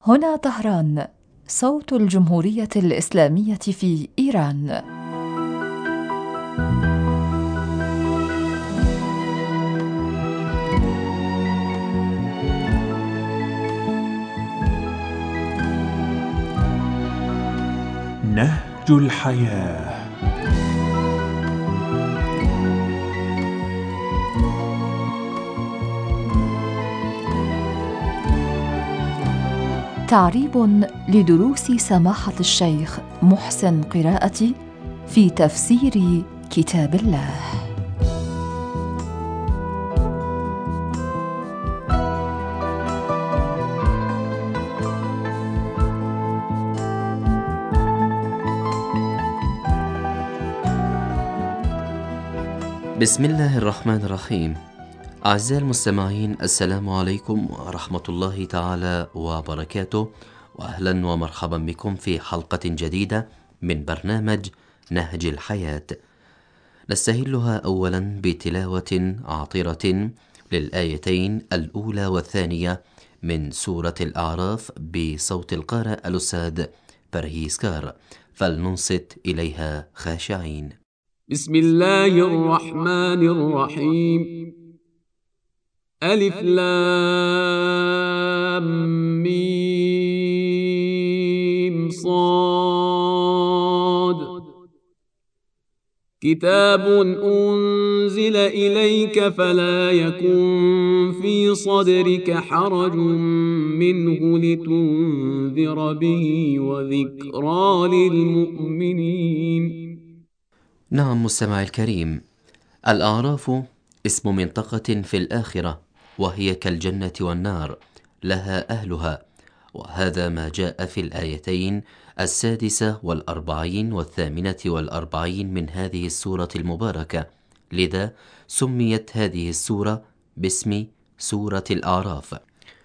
هنا طهران، صوت الجمهورية الإسلامية في إيران. نهج الحياة. تعريب لدروس سماحة الشيخ محسن قراءتي في تفسير كتاب الله. بسم الله الرحمن الرحيم. أعزائي المستمعين، السلام عليكم ورحمة الله تعالى وبركاته، وأهلا ومرحبا بكم في حلقة جديدة من برنامج نهج الحياة، نستهلها أولا بتلاوة عطرة للآيتين الأولى والثانية من سورة الأعراف بصوت القارئ الأستاذ برهيس كار، فلننصت إليها خاشعين. بسم الله الرحمن الرحيم. ألف لام ميم صاد. كتاب أنزل إليك فلا يكن في صدرك حرج منه لتنذر به وذكرى للمؤمنين. نعم مستمع الكريم، الأعراف اسم منطقة في الآخرة، وهي كالجنة والنار، لها أهلها، وهذا ما جاء في الآيتين 46 و48 من هذه السورة المباركة، لذا سميت هذه السورة باسم سورة الأعراف.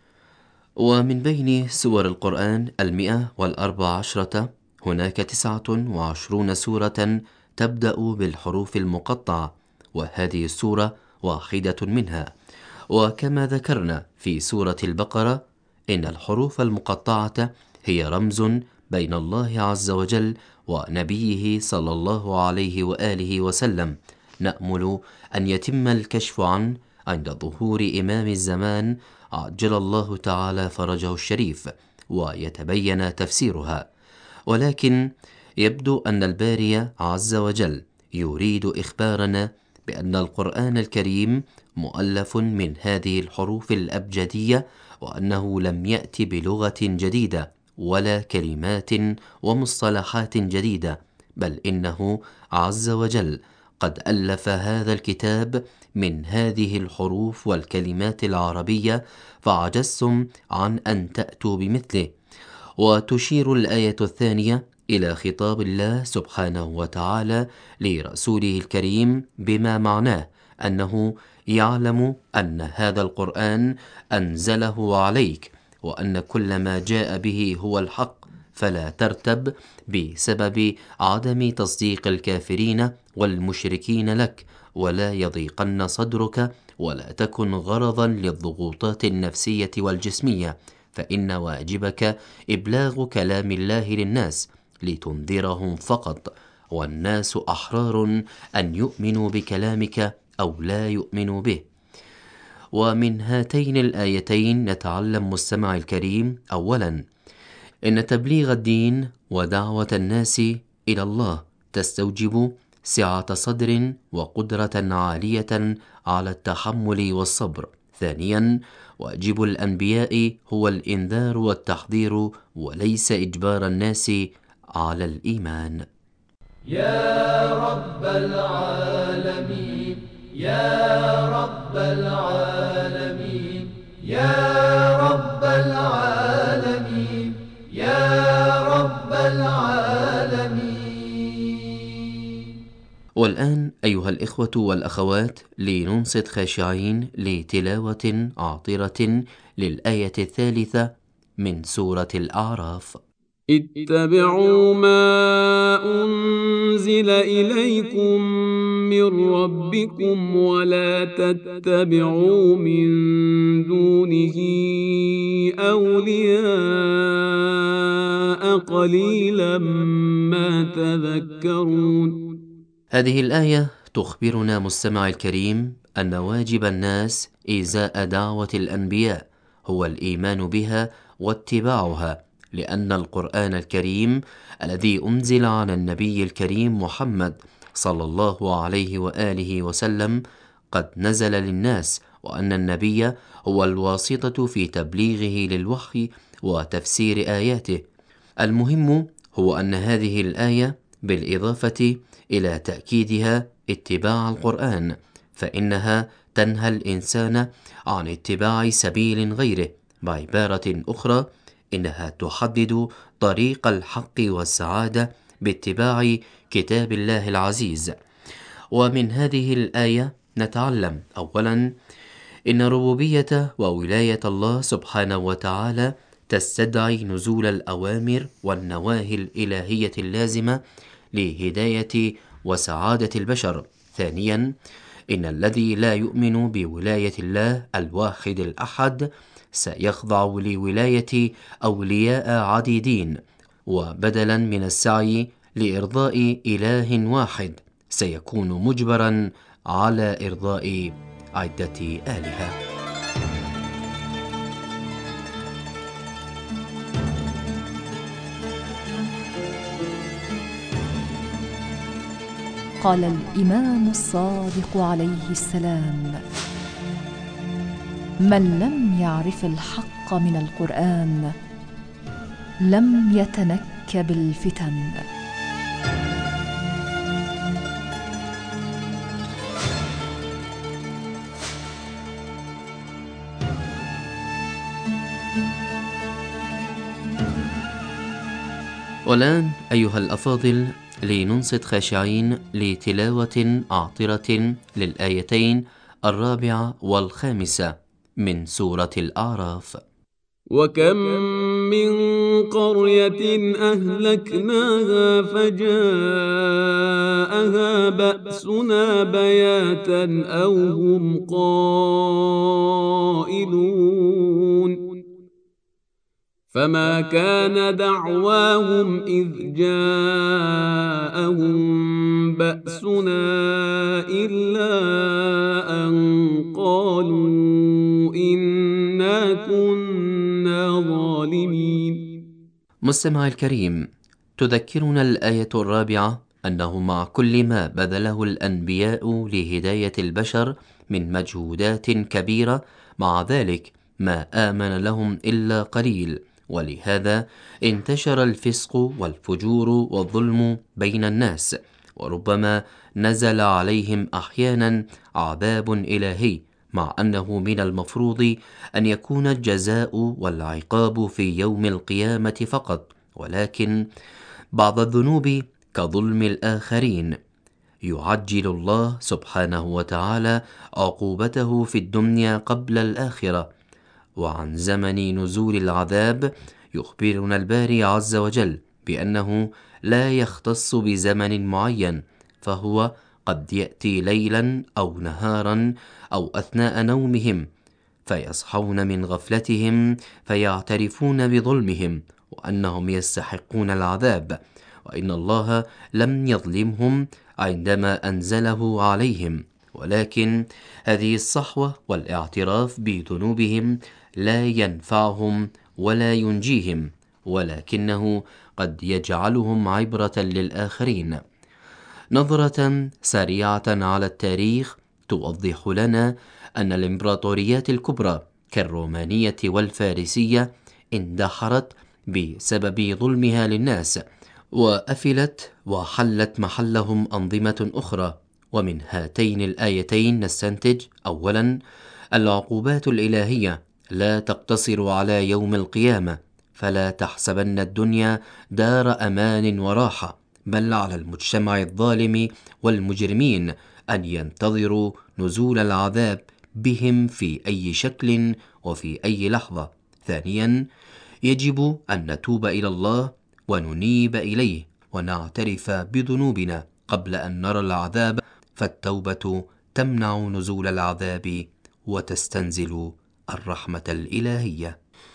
ومن بين سور القرآن 114 هناك 29 سورة تبدأ بالحروف المقطعة، وهذه السورة واحدة منها. وكما ذكرنا في سورة البقرة، إن الحروف المقطعة هي رمز بين الله عز وجل ونبيه صلى الله عليه وآله وسلم، نأمل أن يتم الكشف عنه عند ظهور إمام الزمان عجل الله تعالى فرجه الشريف، ويتبين تفسيرها. ولكن يبدو أن الباري عز وجل يريد إخبارنا بأن القرآن الكريم مؤلف من هذه الحروف الأبجدية، وأنه لم يأتي بلغة جديدة ولا كلمات ومصطلحات جديدة، بل إنه عز وجل قد ألف هذا الكتاب من هذه الحروف والكلمات العربية، فعجزتم عن أن تأتوا بمثله. وتشير الآية الثانية إلى خطاب الله سبحانه وتعالى لرسوله الكريم، بما معناه أنه يعلم أن هذا القرآن أنزله عليك، وأن كل ما جاء به هو الحق، فلا ترتب بسبب عدم تصديق الكافرين والمشركين لك، ولا يضيقن صدرك، ولا تكن غرضا للضغوطات النفسية والجسمية، فإن واجبك إبلاغ كلام الله للناس لتنذرهم فقط، والناس أحرار أن يؤمنوا بكلامك أو لا يؤمنوا به. ومن هاتين الآيتين نتعلم مستمع الكريم أولا إن تبليغ الدين ودعوة الناس إلى الله تستوجب سعة صدر وقدرة عالية على التحمل والصبر. ثانيا، واجب الأنبياء هو الإنذار والتحذير، وليس إجبار الناس على الإيمان. يا رب العالمين، يا رب العالمين، يا رب العالمين، يا رب العالمين. والآن أيها الإخوة والأخوات، لننصت خاشعين لتلاوة عاطرة للآية الثالثة من سورة الأعراف. اتبعوا ما أنزل إليكم من ربكم ولا تتبعوا من دونه أولياء قليلا ما تذكرون. هذه الآية تخبرنا مستمع الكريم أن واجب الناس إزاء دعوة الأنبياء هو الإيمان بها واتباعها، لأن القرآن الكريم الذي أنزل على النبي الكريم محمد صلى الله عليه وآله وسلم قد نزل للناس، وأن النبي هو الواسطة في تبليغه للوحي وتفسير آياته. المهم هو أن هذه الآية بالإضافة إلى تأكيدها اتباع القرآن فإنها تنهى الإنسان عن اتباع سبيل غيره، بعبارة أخرى إنها تحدد طريق الحق والسعادة باتباع كتاب الله العزيز. ومن هذه الآية نتعلم أولا إن ربوبية وولاية الله سبحانه وتعالى تستدعي نزول الأوامر والنواهي الإلهية اللازمة لهداية وسعادة البشر. ثانيا إن الذي لا يؤمن بولاية الله الواحد الأحد سيخضع لولاية أولياء عديدين، وبدلا من السعي لإرضاء إله واحد سيكون مجبرا على إرضاء عدة آلهة. قال الإمام الصادق عليه السلام: من لم يعرف الحق من القرآن لم يتنكب الفتن. والآن أيها الأفاضل لننصت خاشعين لتلاوة عاطرة للآيتين 4 و5 من سورة الأعراف. وكم من قرية أهلكناها فجاءها بأسنا بياتا أو هم قائلون فما كان دعواهم إذ جاءهم بأسنا إلا أن قالوا إنا كنا ظالمين. مستمع الكريم، تذكرنا الآية 4 أنه مع كل ما بذله الأنبياء لهداية البشر من مجهودات كبيرة، مع ذلك ما آمن لهم إلا قليل، ولهذا انتشر الفسق والفجور والظلم بين الناس، وربما نزل عليهم أحيانا عذاب إلهي، مع أنه من المفروض أن يكون الجزاء والعقاب في يوم القيامة فقط، ولكن بعض الذنوب كظلم الآخرين يعجل الله سبحانه وتعالى عقوبته في الدنيا قبل الآخرة. وعن زمن نزول العذاب يخبرنا الباري عز وجل بأنه لا يختص بزمن معين، فهو قد يأتي ليلا أو نهارا أو أثناء نومهم فيصحون من غفلتهم فيعترفون بظلمهم وأنهم يستحقون العذاب، وإن الله لم يظلمهم عندما أنزله عليهم، ولكن هذه الصحوة والاعتراف بذنوبهم لا ينفعهم ولا ينجيهم، ولكنه قد يجعلهم عبرة للآخرين. نظرة سريعة على التاريخ توضح لنا أن الإمبراطوريات الكبرى كالرومانية والفارسية اندحرت بسبب ظلمها للناس، وأفلت وحلت محلهم أنظمة أخرى. ومن هاتين الآيتين نستنتج أولا العقوبات الإلهية لا تقتصر على يوم القيامة، فلا تحسبن الدنيا دار أمان وراحة، بل على المجتمع الظالم والمجرمين أن ينتظروا نزول العذاب بهم في أي شكل وفي أي لحظة. ثانيا يجب أن نتوب إلى الله وننيب إليه ونعترف بذنوبنا قبل أن نرى العذاب، فالتوبة تمنع نزول العذاب وتستنزل الرحمة الإلهية.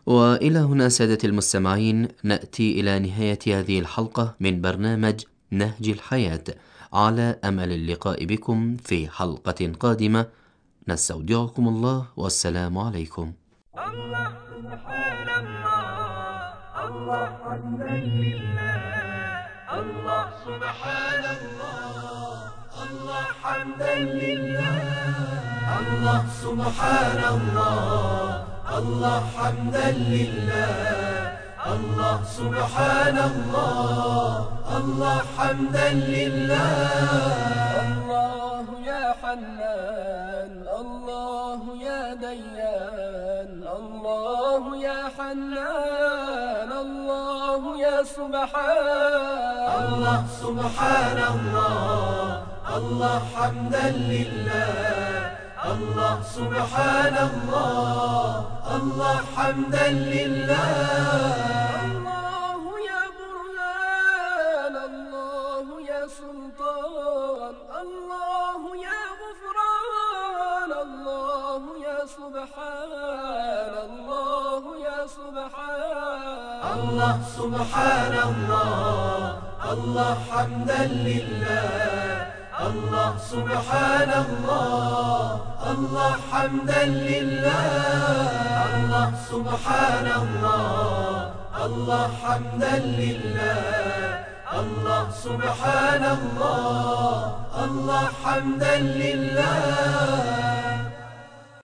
وإلى هنا سادة المستمعين نأتي إلى نهاية هذه الحلقة من برنامج نهج الحياة، على أمل اللقاء بكم في حلقة قادمة. نستودعكم الله والسلام عليكم. الله سبحان الله، الله حمدا لله، الله سبحان الله، الله حمدا لله، الله سبحان الله، الله حمدا لله، الله سبحان الله، الله حمدا لله. الله يا حنان، الله يا ديان، الله يا حنان، الله يا سبحان. الله سبحان الله، الله حمدا لله، الله سبحان الله، الله حمدا لله. الله يا برهان، الله يا سلطان، الله يا غفران، الله يا سبحان، الله يا سبحان. الله سبحان الله، الله حمدا لله، الله سبحان الله، الله حمدا لله. الله سبحان الله، الله حمدا لله، الله سبحان الله، الله حمدا لله.